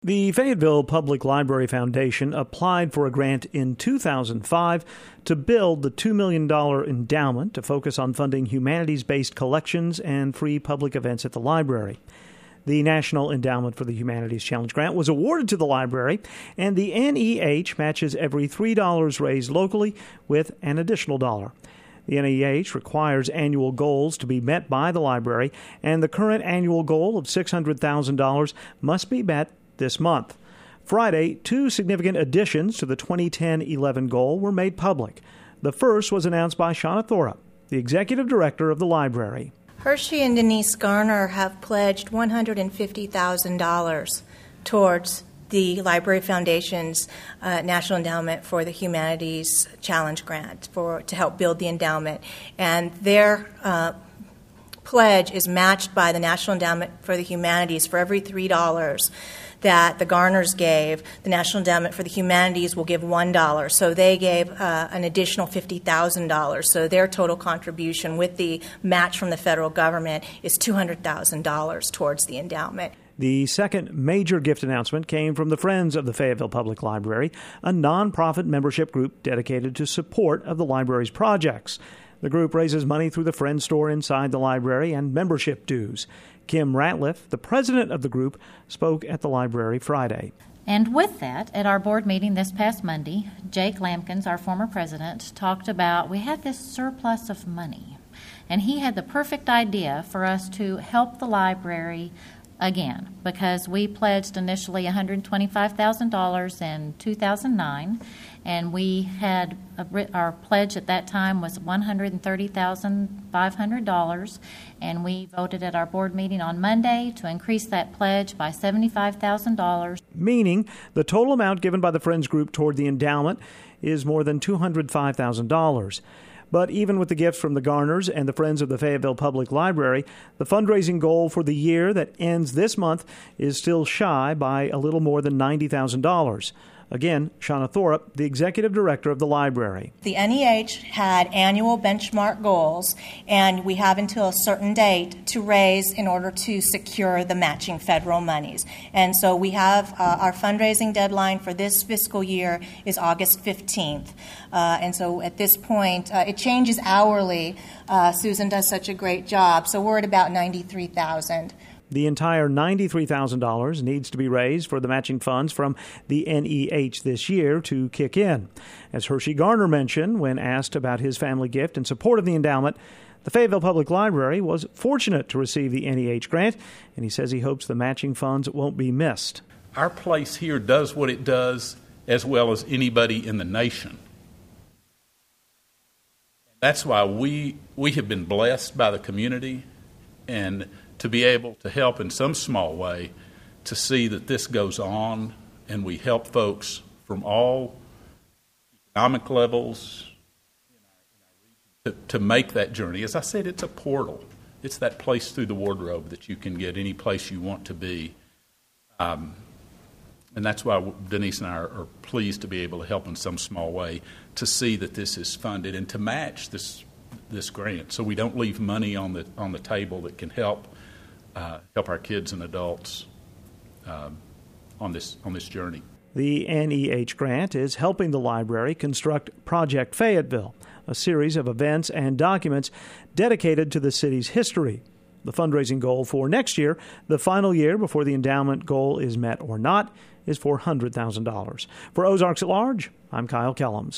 The Fayetteville Public Library Foundation applied for a grant in 2005 to build the $2 million endowment to focus on funding humanities-based collections and free public events at the library. The National Endowment for the Humanities Challenge Grant was awarded to the library, and the NEH matches every $3 raised locally with an additional $1. The NEH requires annual goals to be met by the library, and the current annual goal of $600,000 must be met this month. Friday, two significant additions to the 2010-11 goal were made public. The first was announced by Shauna Thorup, the executive director of the library. Hershey and Denise Garner have pledged $150,000 towards the Library Foundation's National Endowment for the Humanities Challenge Grant to help build the endowment. And their pledge is matched by the National Endowment for the Humanities. For every $3 that the Garners gave, the National Endowment for the Humanities will give $1. So they gave an additional $50,000. So their total contribution with the match from the federal government is $200,000 towards the endowment. The second major gift announcement came from the Friends of the Fayetteville Public Library, a nonprofit membership group dedicated to support of the library's projects. The group raises money through the Friends store inside the library and membership dues. Kim Ratliff, the president of the group, spoke at the library Friday. And with that, at our board meeting this past Monday, Jake Lampkins, our former president, talked about we had this surplus of money. And he had the perfect idea for us to help the library again, because we pledged initially $125,000 in 2009, and we had our pledge at that time was $130,500, and we voted at our board meeting on Monday to increase that pledge by $75,000. Meaning the total amount given by the Friends Group toward the endowment is more than $205,000. But even with the gifts from the Garners and the Friends of the Fayetteville Public Library, the fundraising goal for the year that ends this month is still shy by a little more than $90,000. Again, Shauna Thorup, the executive director of the library. The NEH had annual benchmark goals, and we have until a certain date to raise in order to secure the matching federal monies. And so we have our fundraising deadline for this fiscal year is August 15th. And so at this point, it changes hourly. Susan does such a great job. So we're at about $93,000. The entire $93,000 needs to be raised for the matching funds from the NEH this year to kick in. As Hershey Garner mentioned when asked about his family gift in support of the endowment, the Fayetteville Public Library was fortunate to receive the NEH grant, and he says he hopes the matching funds won't be missed. Our place here does what it does as well as anybody in the nation. That's why we have been blessed by the community, and to be able to help in some small way to see that this goes on, and we help folks from all economic levels to make that journey. As I said, it's a portal. It's that place through the wardrobe that you can get any place you want to be. And that's why Denise and I are pleased to be able to help in some small way to see that this is funded and to match this grant, so we don't leave money on the table that can help our kids and adults on this journey. The NEH grant is helping the library construct Project Fayetteville, a series of events and documents dedicated to the city's history. The fundraising goal for next year, the final year before the endowment goal is met or not, is $400,000. For Ozarks at Large, I'm Kyle Kellums.